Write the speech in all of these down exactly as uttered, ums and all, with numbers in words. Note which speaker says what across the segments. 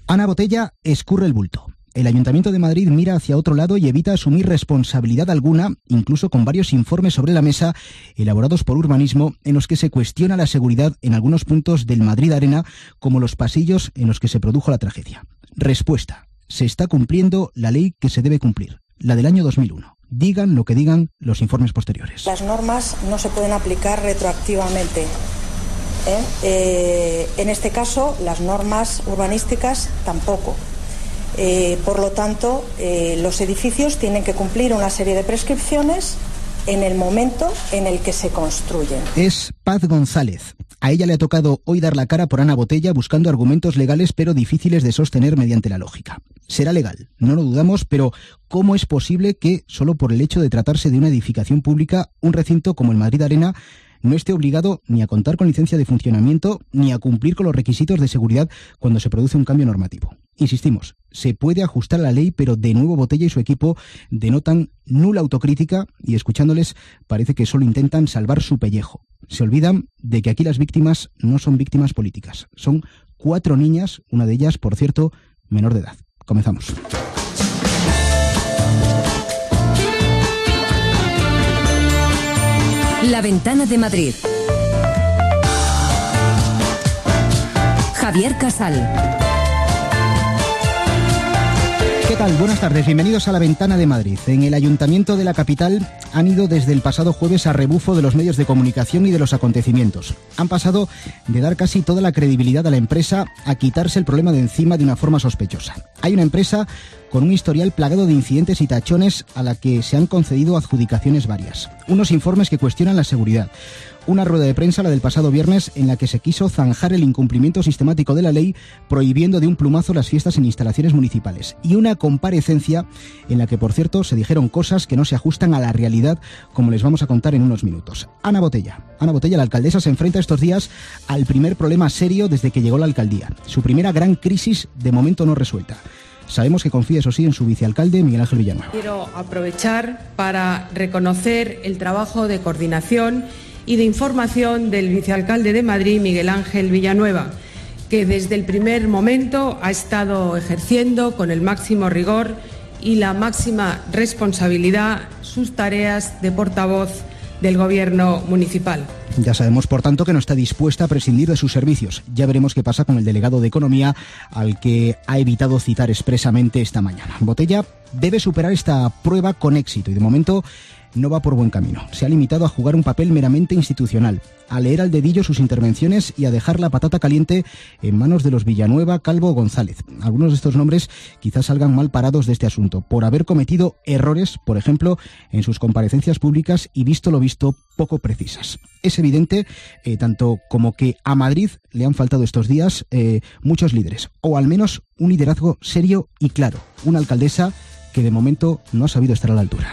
Speaker 1: Ana Botella escurre el bulto. El Ayuntamiento de Madrid mira hacia otro lado y evita asumir responsabilidad alguna, incluso con varios informes sobre la mesa elaborados por Urbanismo en los que se cuestiona la seguridad en algunos puntos del Madrid Arena, como los pasillos en los que se produjo la tragedia. Respuesta: se está cumpliendo la ley que se debe cumplir, la del año dos mil uno. Digan lo que digan los informes posteriores.
Speaker 2: Las normas no se pueden aplicar retroactivamente. ¿Eh? Eh, en este caso, las normas urbanísticas tampoco. Eh, por lo tanto, eh, los edificios tienen que cumplir una serie de prescripciones en el momento en el que se construyen.
Speaker 1: Es Paz González. A ella le ha tocado hoy dar la cara por Ana Botella buscando argumentos legales pero difíciles de sostener mediante la lógica. Será legal, no lo dudamos, pero ¿cómo es posible que, solo por el hecho de tratarse de una edificación pública, un recinto como el Madrid Arena no esté obligado ni a contar con licencia de funcionamiento ni a cumplir con los requisitos de seguridad cuando se produce un cambio normativo? Insistimos, se puede ajustar a la ley, pero de nuevo Botella y su equipo denotan nula autocrítica y, escuchándoles, parece que solo intentan salvar su pellejo. Se olvidan de que aquí las víctimas no son víctimas políticas. Son cuatro niñas, una de ellas, por cierto, menor de edad. Comenzamos.
Speaker 3: La Ventana de Madrid. Javier Casal.
Speaker 1: ¿Qué tal? Buenas tardes, bienvenidos a La Ventana de Madrid. En el Ayuntamiento de la capital han ido desde el pasado jueves a rebufo de los medios de comunicación y de los acontecimientos. Han pasado de dar casi toda la credibilidad a la empresa a quitarse el problema de encima de una forma sospechosa. Hay una empresa con un historial plagado de incidentes y tachones a la que se han concedido adjudicaciones varias. Unos informes que cuestionan la seguridad. Una rueda de prensa, la del pasado viernes, en la que se quiso zanjar el incumplimiento sistemático de la ley, prohibiendo de un plumazo las fiestas en instalaciones municipales. Y una comparecencia en la que, por cierto, se dijeron cosas que no se ajustan a la realidad, como les vamos a contar en unos minutos. Ana Botella. Ana Botella, la alcaldesa, se enfrenta estos días al primer problema serio desde que llegó a la alcaldía. Su primera gran crisis, de momento no resuelta. Sabemos que confía, eso sí, en su vicealcalde, Miguel Ángel Villanueva.
Speaker 4: Quiero aprovechar para reconocer el trabajo de coordinación y de información del vicealcalde de Madrid, Miguel Ángel Villanueva, que desde el primer momento ha estado ejerciendo con el máximo rigor y la máxima responsabilidad sus tareas de portavoz del Gobierno municipal.
Speaker 1: Ya sabemos, por tanto, que no está dispuesta a prescindir de sus servicios. Ya veremos qué pasa con el delegado de Economía, al que ha evitado citar expresamente esta mañana. Botella debe superar esta prueba con éxito y, de momento, no va por buen camino. Se ha limitado a jugar un papel meramente institucional, a leer al dedillo sus intervenciones y a dejar la patata caliente en manos de los Villanueva, Calvo o González. Algunos de estos nombres quizás salgan mal parados de este asunto, por haber cometido errores, por ejemplo, en sus comparecencias públicas y, visto lo visto, poco precisas. Es evidente, eh, tanto como que a Madrid le han faltado estos días eh, muchos líderes, o al menos un liderazgo serio y claro. Una alcaldesa que de momento no ha sabido estar a la altura.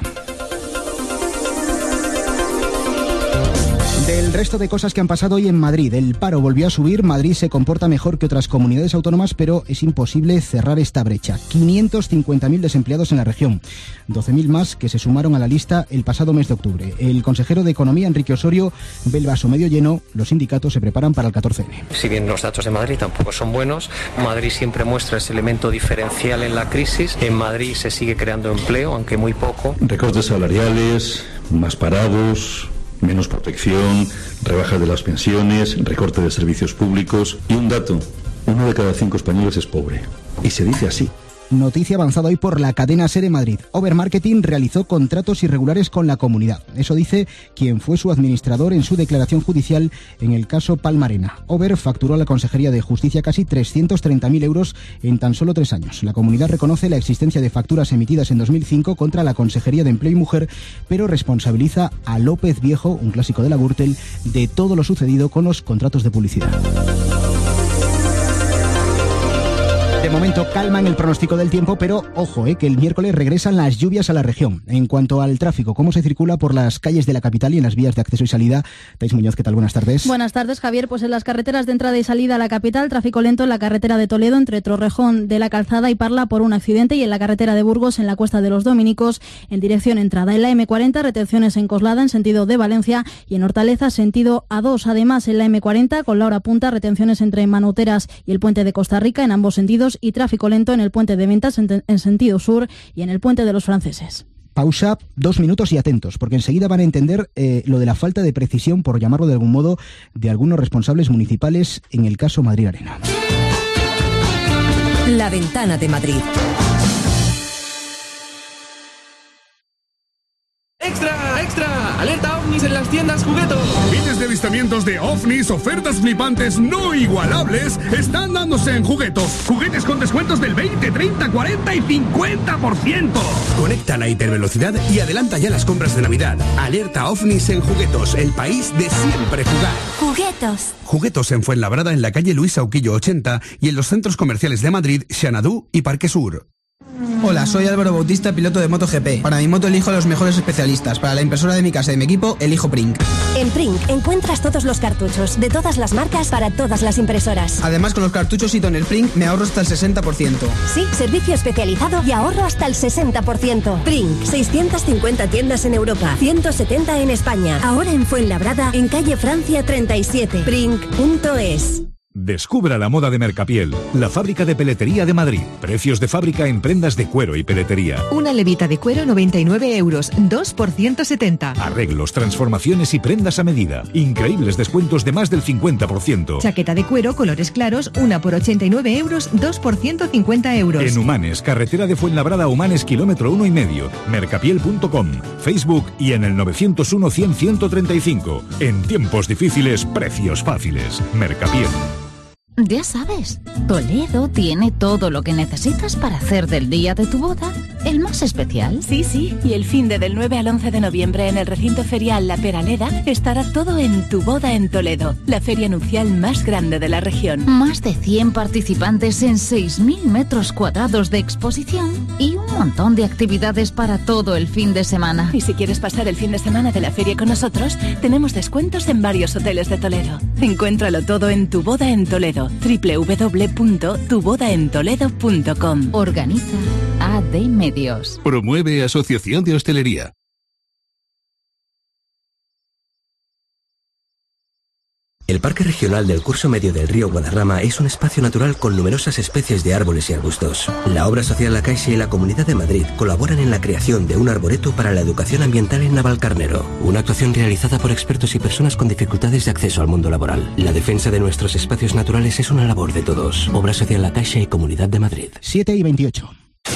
Speaker 1: Del resto de cosas que han pasado hoy en Madrid, el paro volvió a subir. Madrid se comporta mejor que otras comunidades autónomas, pero es imposible cerrar esta brecha. quinientos cincuenta mil desempleados en la región, doce mil más que se sumaron a la lista el pasado mes de octubre. El consejero de Economía, Enrique Osorio, ve el vaso medio lleno. Los sindicatos se preparan para el catorce ene.
Speaker 5: Si bien los datos de Madrid tampoco son buenos, Madrid siempre muestra ese elemento diferencial en la crisis. En Madrid se sigue creando empleo, aunque muy poco.
Speaker 6: Recortes salariales, más parados, menos protección, rebaja de las pensiones, recorte de servicios públicos y un dato, uno de cada cinco españoles es pobre. Y se dice así.
Speaker 1: Noticia avanzada hoy por la cadena SER en Madrid. Overmarketing realizó contratos irregulares con la comunidad. Eso dice quien fue su administrador en su declaración judicial en el caso Palmarena. Over facturó a la Consejería de Justicia casi trescientos treinta mil euros en tan solo tres años. La comunidad reconoce la existencia de facturas emitidas en dos mil cinco contra la Consejería de Empleo y Mujer, pero responsabiliza a López Viejo, un clásico de la Gürtel, de todo lo sucedido con los contratos de publicidad. De momento calma en el pronóstico del tiempo, pero ojo, eh, que el miércoles regresan las lluvias a la región. En cuanto al tráfico, ¿cómo se circula por las calles de la capital y en las vías de acceso y salida? Thais Muñoz, ¿qué tal? Buenas tardes.
Speaker 7: Buenas tardes, Javier. Pues en las carreteras de entrada y salida a la capital, tráfico lento en la carretera de Toledo entre Torrejón de la Calzada y Parla por un accidente, y en la carretera de Burgos en la Cuesta de los Dominicos en dirección entrada. En la eme cuarenta, retenciones en Coslada en sentido de Valencia y en Hortaleza sentido a dos. Además, en la eme cuarenta con la hora punta, retenciones entre Manuteras y el puente de Costa Rica en ambos sentidos, caos y tráfico lento en el puente de Ventas en, en sentido sur y en el puente de los Franceses.
Speaker 1: Pausa, dos minutos y atentos, porque enseguida van a entender eh, lo de la falta de precisión, por llamarlo de algún modo, de algunos responsables municipales en el caso Madrid Arena.
Speaker 3: La Ventana de Madrid.
Speaker 8: ¡Extra! ¡Extra! ¡Alerta ovnis en las tiendas Juguetos!
Speaker 9: Miles de avistamientos de ovnis, ofertas flipantes no igualables están dándose en Juguetos. Juguetes con descuentos del veinte, treinta, cuarenta y cincuenta por ciento.
Speaker 10: Conecta la hipervelocidad y adelanta ya las compras de Navidad. Alerta ovnis en Juguetos, el país de siempre jugar.
Speaker 11: Juguetos.
Speaker 10: Juguetos en Fuenlabrada, en la calle Luis Sauquillo ochenta y en los centros comerciales de Madrid, Xanadu y Parque Sur.
Speaker 12: Hola, soy Álvaro Bautista, piloto de MotoGP. Para mi moto elijo a los mejores especialistas. Para la impresora de mi casa y mi equipo, elijo Prink.
Speaker 11: En Prink encuentras todos los cartuchos, de todas las marcas, para todas las impresoras.
Speaker 12: Además, con los cartuchos y tonel Prink me ahorro hasta el sesenta por ciento.
Speaker 11: Sí, servicio especializado y ahorro hasta el sesenta por ciento. Prink, seiscientas cincuenta tiendas en Europa, ciento setenta en España. Ahora en Fuenlabrada, en calle Francia treinta y siete. Prink punto es.
Speaker 13: Descubra la moda de Mercapiel, la fábrica de peletería de Madrid. Precios de fábrica en prendas de cuero y peletería.
Speaker 14: Una levita de cuero noventa y nueve euros, dos por ciento setenta.
Speaker 13: Arreglos, transformaciones y prendas a medida. Increíbles descuentos de más del cincuenta por ciento.
Speaker 14: Chaqueta de cuero, colores claros, una por ochenta y nueve euros, dos por ciento cincuenta euros.
Speaker 13: En Humanes, carretera de Fuenlabrada Humanes, kilómetro uno y medio. Mercapiel punto com, Facebook y en el novecientos uno, cien, ciento treinta y cinco. En tiempos difíciles, precios fáciles. Mercapiel.
Speaker 15: Ya sabes, Toledo tiene todo lo que necesitas para hacer del día de tu boda el más especial.
Speaker 16: Sí, sí, y el fin de del nueve al once de noviembre en el recinto ferial La Peraleda estará todo en Tu Boda en Toledo, la feria nupcial más grande de la región.
Speaker 15: Más de cien participantes en seis mil metros cuadrados de exposición y un montón de actividades para todo el fin de semana.
Speaker 16: Y si quieres pasar el fin de semana de la feria con nosotros, tenemos descuentos en varios hoteles de Toledo. Encuéntralo todo en Tu Boda en Toledo. doble u doble u doble u punto tu boda en toledo punto com.
Speaker 15: Organiza A D Medios.
Speaker 17: Promueve Asociación de Hostelería.
Speaker 18: El Parque Regional del Curso Medio del Río Guadarrama es un espacio natural con numerosas especies de árboles y arbustos. La obra social La Caixa y la Comunidad de Madrid colaboran en la creación de un arboreto para la educación ambiental en Navalcarnero, una actuación realizada por expertos y personas con dificultades de acceso al mundo laboral. La defensa de nuestros espacios naturales es una labor de todos. Obra social La Caixa y Comunidad de Madrid.
Speaker 1: siete y veintiocho.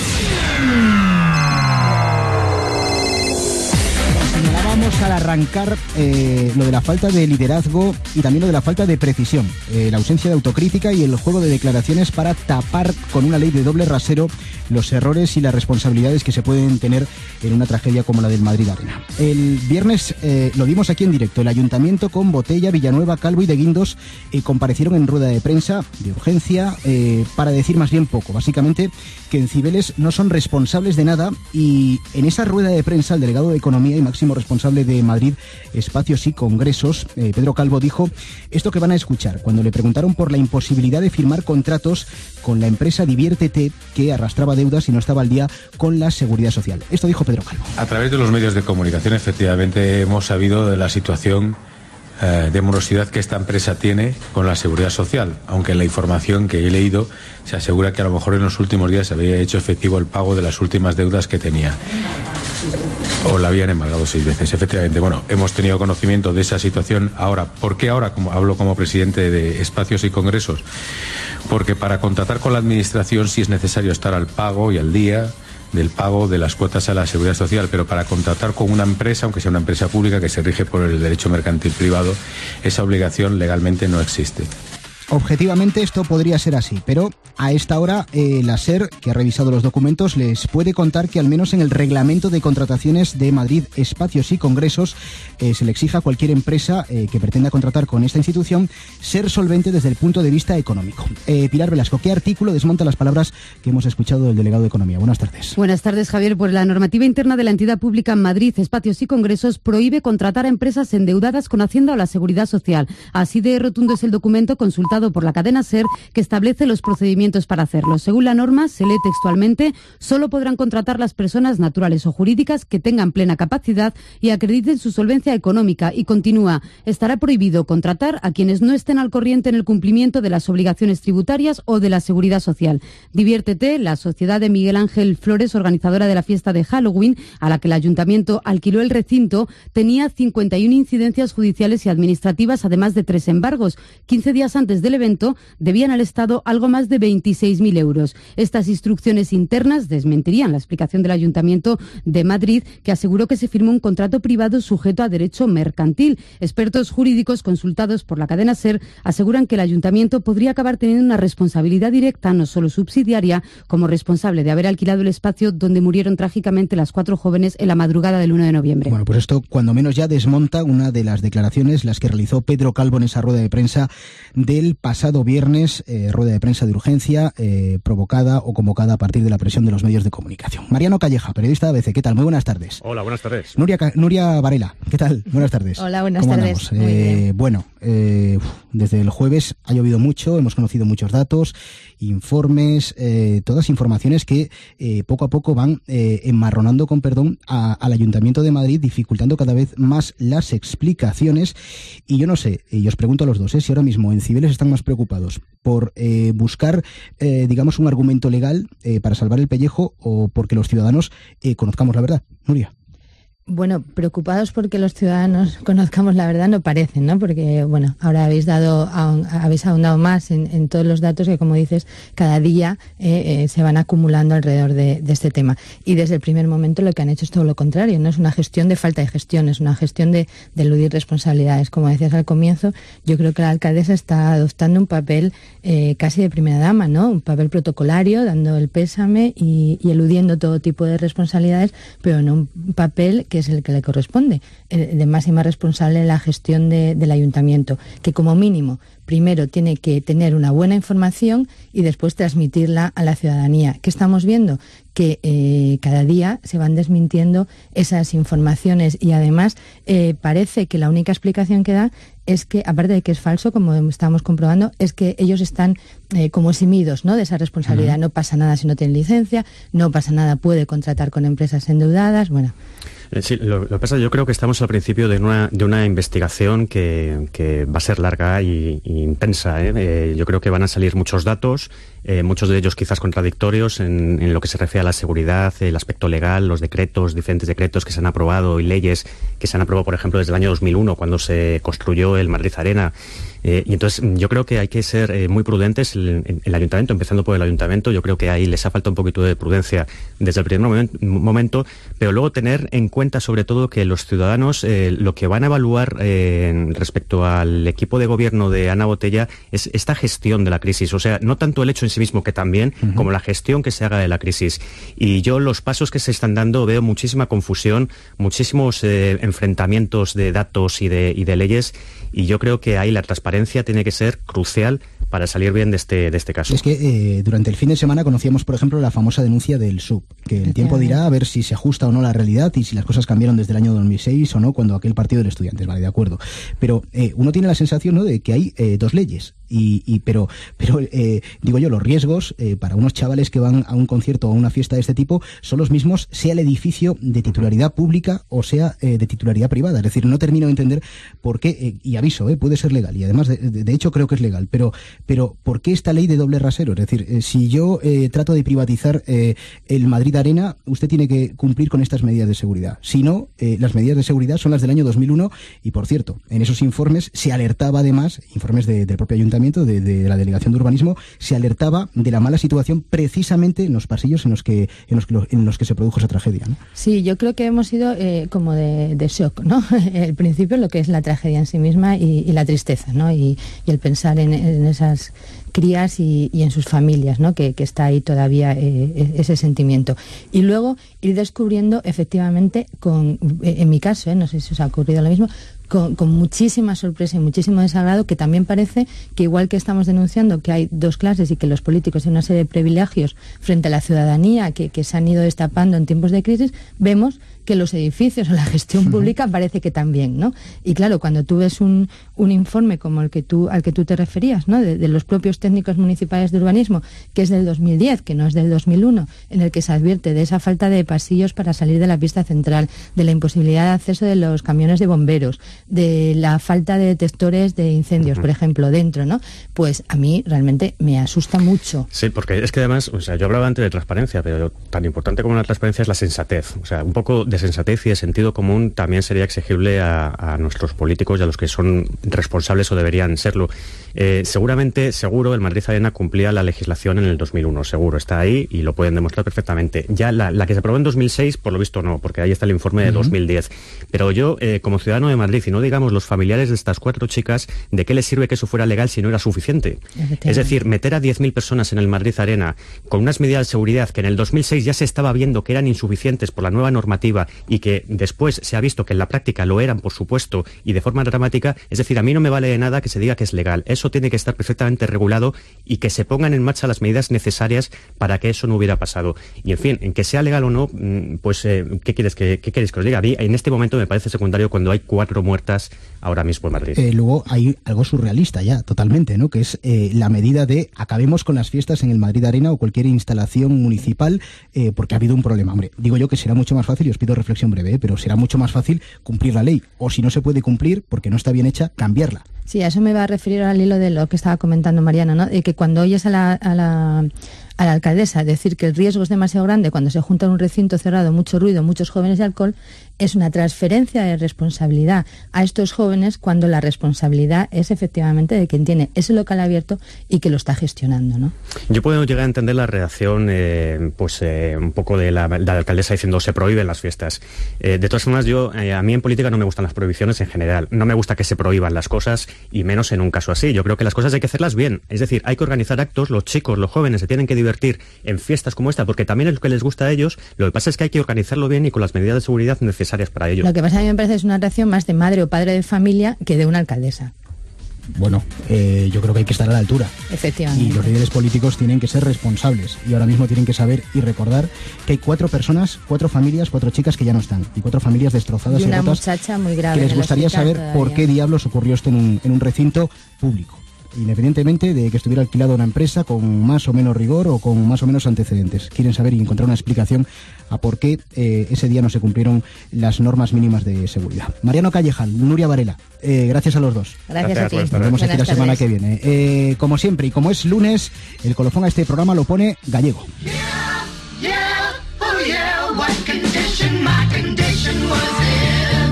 Speaker 1: Señalábamos al arrancar eh, lo de la falta de liderazgo y también lo de la falta de precisión, eh, la ausencia de autocrítica y el juego de declaraciones para tapar con una ley de doble rasero los errores y las responsabilidades que se pueden tener en una tragedia como la del Madrid Arena. El viernes eh, lo vimos aquí en directo. El Ayuntamiento con Botella, Villanueva, Calvo y de Guindos eh, comparecieron en rueda de prensa de urgencia eh, para decir más bien poco. Básicamente que en Cibeles no son responsables de nada, y en esa rueda de prensa el delegado de Economía y máximo responsable de Madrid Espacios y Congresos, eh, Pedro Calvo, dijo esto que van a escuchar cuando le preguntaron por la imposibilidad de firmar contratos con la empresa Diviértete, que arrastraba deudas y no estaba al día con la Seguridad Social. Esto dijo Pedro Calvo.
Speaker 19: A través de los medios de comunicación, efectivamente, hemos sabido de la situación eh, de morosidad que esta empresa tiene con la Seguridad Social, aunque en la información que he leído se asegura que a lo mejor en los últimos días se había hecho efectivo el pago de las últimas deudas que tenía, o la habían embargado seis veces. Efectivamente, bueno, hemos tenido conocimiento de esa situación. Ahora, ¿por qué ahora? Como hablo como presidente de Espacios y Congresos, porque para contratar con la administración sí es necesario estar al pago y al día del pago de las cuotas a la Seguridad Social, pero para contratar con una empresa, aunque sea una empresa pública que se rige por el derecho mercantil privado, esa obligación legalmente no existe.
Speaker 1: Objetivamente esto podría ser así, pero a esta hora eh, la SER, que ha revisado los documentos, les puede contar que al menos en el reglamento de contrataciones de Madrid Espacios y Congresos eh, se le exija a cualquier empresa eh, que pretenda contratar con esta institución ser solvente desde el punto de vista económico. Eh, Pilar Velasco, ¿qué artículo desmonta las palabras que hemos escuchado del delegado de Economía? Buenas tardes.
Speaker 20: Buenas tardes, Javier. Pues la normativa interna de la entidad pública Madrid Espacios y Congresos prohíbe contratar a empresas endeudadas con Hacienda o la Seguridad Social. Así de rotundo es el documento consultado presentado por la cadena SER que establece los procedimientos para hacerlo. Según la norma, se lee textualmente, solo podrán contratar las personas naturales o jurídicas que tengan plena capacidad y acrediten su solvencia económica, y continúa, estará prohibido contratar a quienes no estén al corriente en el cumplimiento de las obligaciones tributarias o de la seguridad social. Diviértete, la sociedad de Miguel Ángel Flores, organizadora de la fiesta de Halloween, a la que el ayuntamiento alquiló el recinto, tenía cincuenta y una incidencias judiciales y administrativas, además de tres embargos. quince días antes del evento debían al Estado algo más de veintiséis mil euros. Estas instrucciones internas desmentirían la explicación del Ayuntamiento de Madrid, que aseguró que se firmó un contrato privado sujeto a derecho mercantil. Expertos jurídicos consultados por la cadena SER aseguran que el Ayuntamiento podría acabar teniendo una responsabilidad directa, no solo subsidiaria, como responsable de haber alquilado el espacio donde murieron trágicamente las cuatro jóvenes en la madrugada del uno de noviembre.
Speaker 1: Bueno, pues esto cuando menos ya desmonta una de las declaraciones, las que realizó Pedro Calvo en esa rueda de prensa del pasado viernes, eh, rueda de prensa de urgencia eh, provocada o convocada a partir de la presión de los medios de comunicación. Mariano Calleja, periodista de A B C, ¿qué tal? Muy buenas tardes.
Speaker 21: Hola, buenas tardes.
Speaker 1: Nuria, Nuria Varela, ¿qué tal? Buenas tardes.
Speaker 22: Hola, buenas
Speaker 1: ¿Cómo
Speaker 22: tardes.
Speaker 1: andamos? Eh, bueno, eh, desde el jueves ha llovido mucho, hemos conocido muchos datos, informes, eh, todas informaciones que eh, poco a poco van eh, enmarronando, con perdón, a, al Ayuntamiento de Madrid, dificultando cada vez más las explicaciones. Y yo no sé, y os pregunto a los dos, ¿eh? si ahora mismo en Cibeles están más preocupados por eh, buscar, eh, digamos, un argumento legal eh, para salvar el pellejo, o porque los ciudadanos eh, conozcamos la verdad. Nuria.
Speaker 22: Bueno, preocupados porque los ciudadanos conozcamos la verdad no parecen, ¿no? Porque, bueno, ahora habéis dado, habéis ahondado más en, en todos los datos que, como dices, cada día eh, eh, se van acumulando alrededor de, de este tema. Y desde el primer momento lo que han hecho es todo lo contrario, no es una gestión de falta de gestión, es una gestión de, de eludir responsabilidades. Como decías al comienzo, yo creo que la alcaldesa está adoptando un papel eh, casi de primera dama, ¿no? Un papel protocolario, dando el pésame y, y eludiendo todo tipo de responsabilidades, pero no un papel que es el que le corresponde, el de máxima responsable en la gestión de, del ayuntamiento, que como mínimo primero tiene que tener una buena información y después transmitirla a la ciudadanía. ¿Qué estamos viendo? Que eh, cada día se van desmintiendo esas informaciones y además eh, parece que la única explicación que da es que, aparte de que es falso, como estamos comprobando, es que ellos están eh, como eximidos, ¿no?, de esa responsabilidad. Uh-huh. No pasa nada si no tienen licencia, no pasa nada, puede contratar con empresas endeudadas, bueno...
Speaker 21: Sí, lo, lo que pasa, yo creo que estamos al principio de una, de una investigación que, que va a ser larga y, y intensa, ¿eh? Eh, yo creo que van a salir muchos datos, eh, muchos de ellos quizás contradictorios en, en lo que se refiere a la seguridad, el aspecto legal, los decretos, diferentes decretos que se han aprobado y leyes que se han aprobado, por ejemplo, desde el año dos mil uno, cuando se construyó el Madrid Arena. Eh, y entonces yo creo que hay que ser eh, muy prudentes. El, el ayuntamiento, empezando por el ayuntamiento, yo creo que ahí les ha faltado un poquito de prudencia desde el primer moment, momento, pero luego tener en cuenta sobre todo que los ciudadanos eh, lo que van a evaluar eh, respecto al equipo de gobierno de Ana Botella es esta gestión de la crisis, o sea, no tanto el hecho en sí mismo, que también, uh-huh, como la gestión que se haga de la crisis. Y yo los pasos que se están dando veo muchísima confusión, muchísimos eh, enfrentamientos de datos y de, y de leyes, y yo creo que ahí la transparencia tiene que ser crucial para salir bien de este, de este caso.
Speaker 1: Es que eh, durante el fin de semana conocíamos, por ejemplo, la famosa denuncia del S U B, que el tiempo dirá a ver si se ajusta o no a la realidad y si las cosas cambiaron desde el año dos mil seis o no, cuando aquel partido de estudiantes, vale, de acuerdo. Pero eh, uno tiene la sensación, ¿no?, de que hay eh, dos leyes. Y, y pero pero eh, digo yo, los riesgos eh, para unos chavales que van a un concierto o a una fiesta de este tipo son los mismos, sea el edificio de titularidad pública o sea eh, de titularidad privada. Es decir, no termino de entender por qué, eh, y aviso, eh, puede ser legal, y además de, de, de hecho creo que es legal, pero pero ¿por qué esta ley de doble rasero? Es decir, eh, si yo eh, trato de privatizar eh, el Madrid Arena, usted tiene que cumplir con estas medidas de seguridad. Si no, eh, las medidas de seguridad son las del año dos mil uno, y por cierto, en esos informes se alertaba además, informes de, del propio ayuntamiento, De, de la Delegación de Urbanismo, se alertaba de la mala situación precisamente en los pasillos en los que en los que, en los que se produjo esa tragedia, ¿no?
Speaker 22: Sí, yo creo que hemos ido eh, como de, de shock, ¿no? El principio, lo que es la tragedia en sí misma y, y la tristeza, ¿no? Y, y el pensar en, en esas crías y, y en sus familias, ¿no?, que, que está ahí todavía eh, ese sentimiento. Y luego ir descubriendo efectivamente, con, en mi caso, ¿eh?, no sé si os ha ocurrido lo mismo, con, con muchísima sorpresa y muchísimo desagrado, que también parece que, igual que estamos denunciando que hay dos clases y que los políticos tienen una serie de privilegios frente a la ciudadanía que, que se han ido destapando en tiempos de crisis, vemos que los edificios o la gestión pública parece que también, ¿no? Y claro, cuando tú ves un, un informe como el que tú, al que tú te referías, ¿no? De, de los propios técnicos municipales de urbanismo, que es del dos mil diez, que no es del dos mil uno, en el que se advierte de esa falta de pasillos para salir de la pista central, de la imposibilidad de acceso de los camiones de bomberos, de la falta de detectores de incendios, por ejemplo, dentro, ¿no? Pues a mí realmente me asusta mucho.
Speaker 21: Sí, porque es que además, o sea, yo hablaba antes de transparencia, pero tan importante como la transparencia es la sensatez. O sea, un poco de sensatez y de sentido común también sería exigible a, a nuestros políticos y a los que son responsables o deberían serlo. Eh, seguramente, seguro, el Madrid Arena cumplía la legislación en el dos mil uno, seguro, está ahí y lo pueden demostrar perfectamente. Ya la, la que se aprobó en dos mil seis, por lo visto no, porque ahí está el informe de uh-huh. dos mil diez. Pero yo, eh, como ciudadano de Madrid, y no digamos los familiares de estas cuatro chicas, ¿de qué les sirve que eso fuera legal si no era suficiente? Es decir, meter a diez mil personas en el Madrid Arena con unas medidas de seguridad que en el dos mil seis ya se estaba viendo que eran insuficientes por la nueva normativa y que después se ha visto que en la práctica lo eran, por supuesto, y de forma dramática, es decir, a mí no me vale de nada que se diga que es legal. Eso tiene que estar perfectamente regulado y que se pongan en marcha las medidas necesarias para que eso no hubiera pasado. Y, en fin, en que sea legal o no, pues, eh, ¿qué quieres que, qué queréis que os diga? A mí, en este momento me parece secundario cuando hay cuatro muertas ahora mismo en Madrid.
Speaker 1: Eh, luego hay algo surrealista ya, totalmente, ¿no? Que es eh, la medida de acabemos con las fiestas en el Madrid Arena o cualquier instalación municipal eh, porque ha habido un problema. Hombre, digo yo que será mucho más fácil, y os pido reflexión breve, ¿eh? Pero será mucho más fácil cumplir la ley, o si no se puede cumplir porque no está bien hecha, cambiarla.
Speaker 22: Sí, a eso me va a referir al hilo de lo que estaba comentando Mariana, ¿no? De que cuando oyes a la, a la, a la alcaldesa decir que el riesgo es demasiado grande cuando se junta en un recinto cerrado, mucho ruido, muchos jóvenes y alcohol, es una transferencia de responsabilidad a estos jóvenes cuando la responsabilidad es efectivamente de quien tiene ese local abierto y que lo está gestionando, ¿no?
Speaker 21: Yo puedo llegar a entender la reacción eh, pues eh, un poco de la, de la alcaldesa diciendo se prohíben las fiestas. Eh, de todas formas, yo eh, a mí en política no me gustan las prohibiciones en general. No me gusta que se prohíban las cosas y menos en un caso así. Yo creo que las cosas hay que hacerlas bien. Es decir, hay que organizar actos, los chicos, los jóvenes se tienen que divertir en fiestas como esta porque también es lo que les gusta a ellos. Lo que pasa es que hay que organizarlo bien y con las medidas de seguridad necesarias para ellos.
Speaker 22: Lo que pasa a mí me parece es una reacción más de madre o padre de familia que de una alcaldesa.
Speaker 1: Bueno, eh, yo creo que hay que estar a la altura.
Speaker 22: Efectivamente.
Speaker 1: Y los líderes políticos tienen que ser responsables y ahora mismo tienen que saber y recordar que hay cuatro personas, cuatro familias, cuatro chicas que ya no están y cuatro familias destrozadas
Speaker 22: y una
Speaker 1: y rotas
Speaker 22: muchacha muy grave
Speaker 1: que les gustaría saber
Speaker 22: todavía.
Speaker 1: por qué diablos ocurrió esto en un, en un recinto público, independientemente de que estuviera alquilado una empresa con más o menos rigor o con más o menos antecedentes. Quieren saber y encontrar una explicación a por qué eh, ese día no se cumplieron las normas mínimas de seguridad. Mariano Callejal, Nuria Varela, eh, gracias a los dos.
Speaker 22: Gracias, gracias a ti.
Speaker 1: Nos vemos aquí la
Speaker 22: tardes.
Speaker 1: semana que viene. Eh, como siempre, y como es lunes, el colofón a este programa lo pone Gallego.
Speaker 2: Yeah, yeah, oh yeah, what condition my condition was in.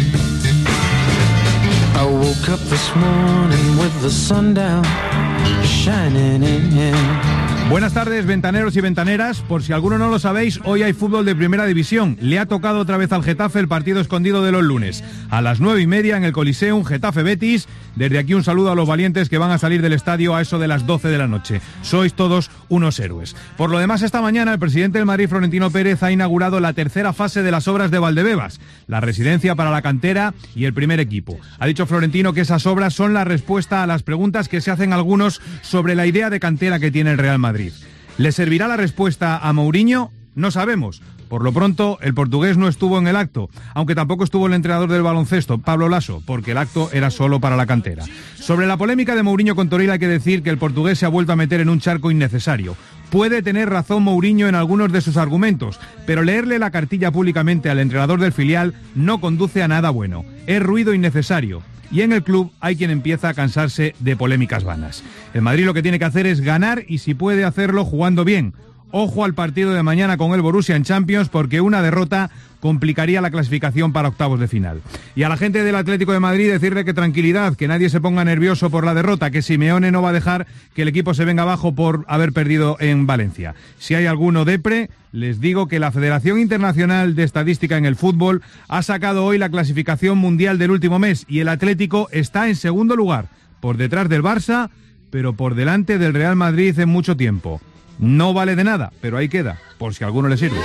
Speaker 4: I woke up this morning with the sun down, shining in.
Speaker 23: Buenas tardes, ventaneros y ventaneras. Por si alguno no lo sabéis, hoy hay fútbol de primera división. Le ha tocado otra vez al Getafe el partido escondido de los lunes. A las nueve y media en el Coliseum, Getafe-Betis. Desde aquí un saludo a los valientes que van a salir del estadio a eso de las doce de la noche. Sois todos unos héroes. Por lo demás, esta mañana el presidente del Madrid, Florentino Pérez, ha inaugurado la tercera fase de las obras de Valdebebas, la residencia para la cantera y el primer equipo. Ha dicho Florentino que esas obras son la respuesta a las preguntas que se hacen algunos sobre la idea de cantera que tiene el Real Madrid. ¿Le servirá la respuesta a Mourinho? No sabemos. Por lo pronto, el portugués no estuvo en el acto, aunque tampoco estuvo el entrenador del baloncesto, Pablo Laso, porque el acto era solo para la cantera. Sobre la polémica de Mourinho con Toril hay que decir que el portugués se ha vuelto a meter en un charco innecesario. Puede tener razón Mourinho en algunos de sus argumentos, pero leerle la cartilla públicamente al entrenador del filial no conduce a nada bueno. Es ruido innecesario. Y en el club hay quien empieza a cansarse de polémicas vanas. El Madrid lo que tiene que hacer es ganar y si puede hacerlo jugando bien. Ojo al partido de mañana con el Borussia en Champions porque una derrota complicaría la clasificación para octavos de final. Y a la gente del Atlético de Madrid decirle que tranquilidad, que nadie se ponga nervioso por la derrota, que Simeone no va a dejar que el equipo se venga abajo por haber perdido en Valencia. Si hay alguno depre, les digo que la Federación Internacional de Estadística en el Fútbol ha sacado hoy la clasificación mundial del último mes y el Atlético está en segundo lugar, por detrás del Barça, pero por delante del Real Madrid en mucho tiempo. No vale de nada, pero ahí queda, por si a alguno le sirve.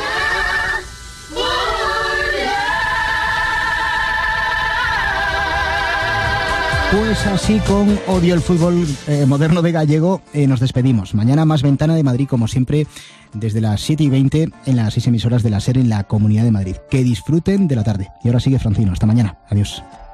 Speaker 1: Pues así, con Odio el fútbol eh, moderno de gallego, eh, nos despedimos. Mañana más Ventana de Madrid, como siempre, desde las siete y veinte en las seis emisoras de la SER en la Comunidad de Madrid. Que disfruten de la tarde. Y ahora sigue Francino. Hasta mañana. Adiós.